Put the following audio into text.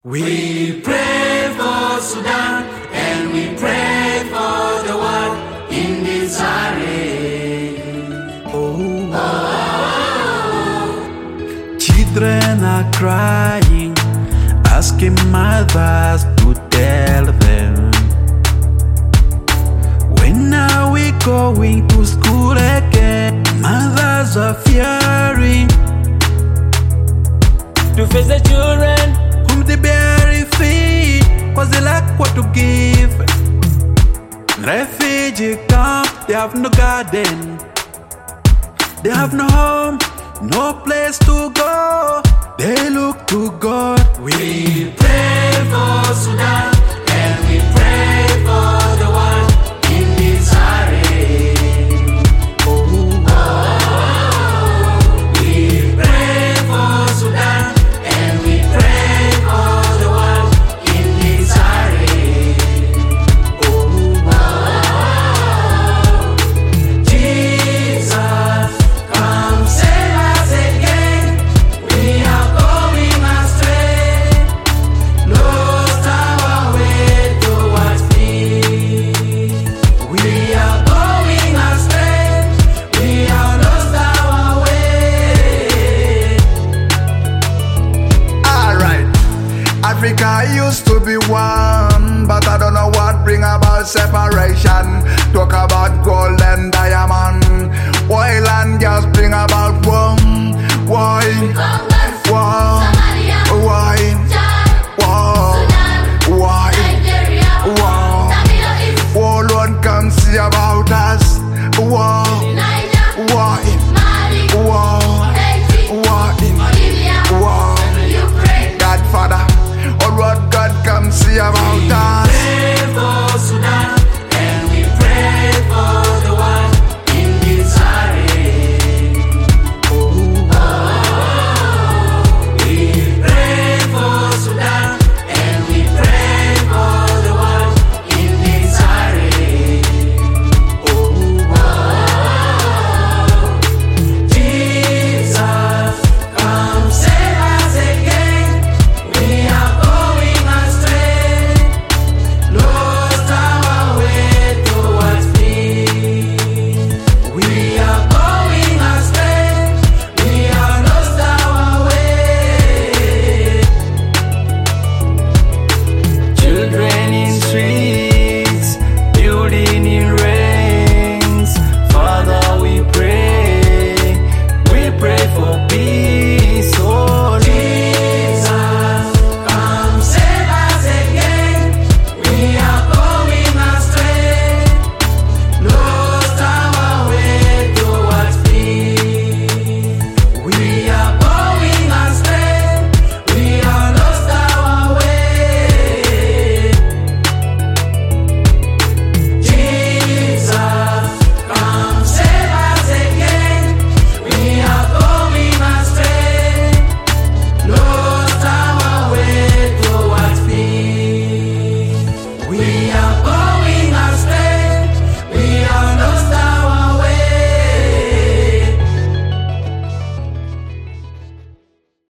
We pray for Sudan and we pray for the world in disarray. Children are crying, asking mothers to tell them, when are we going to school again? Mothers are fearing to face the children whom they barely feed, cause they lack what to give. Refugee camp, they have no garden, they have no home, no place to go. They look to God. We pray for Sudan and we pray for the world in disarray. We pray for Sudan and we pray for the world in disarray. Jesus, come save us again. We are going astray, lost our way towards peace. We are going astray, we have lost our way. Alright, Africa used to be one, but I don't know what bring about separation. Talk about gold and diamond, oil and gas bring about one. Why?